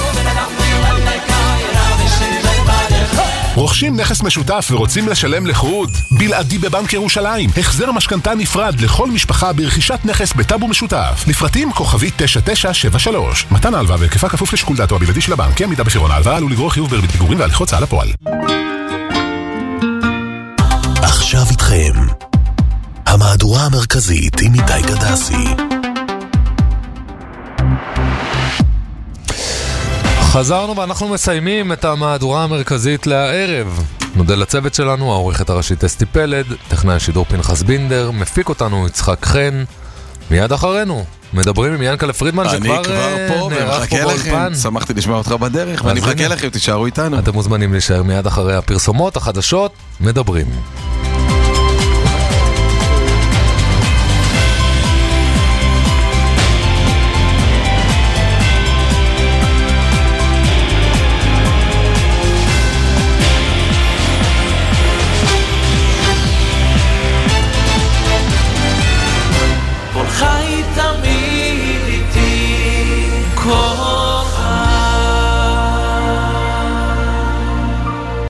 רוכשים נכס משותף ורוצים לשלם לחוד? בלעדי בבנק ירושלים. החזר משכנתה נפרד לכל משפחה ברכישת נכס בטאבו משותף. לפרטים כוכבית 9973. מתן ההלוואה והיקפה כפוף לשיקול דעתו הבלעדי של הבנק. כי עמידה בפירעון ההלוואה עלול לגרור חיוב בריבית פיגורים והליכי הוצאה לפועל. עכשיו איתכם המהדורה המרכזית עם איתי קדסי. חזרנו ואנחנו מסיימים את המהדורה המרכזית לערב. נודה לצוות שלנו, העורכת הראשית אסתי פלד, טכנאי השידור פנחס בינדר, מפיק אותנו יצחק חן. מיד אחרינו מדברים עם ינקלה פרידמן שכבר נערך פה באולפן. שמחתי לשמוע אותך בדרך ואני מחכה לכם, תישארו איתנו. אתם מוזמנים להישאר מיד אחרי הפרסומות, החדשות, מדברים.